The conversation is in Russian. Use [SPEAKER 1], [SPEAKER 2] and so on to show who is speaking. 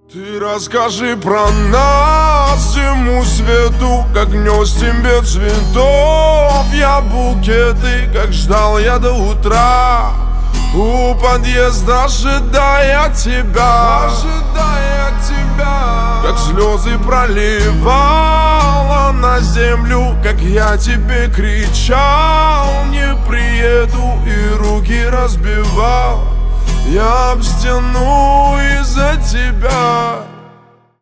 [SPEAKER 1] Ты расскажи про нас всему свету, как нес тебе цветов я букеты, как ждал я до утра у подъезда, ожидая тебя, как слезы проливала на землю, как я тебе кричал: не приеду, и руки разбивал я об стену из-за тебя.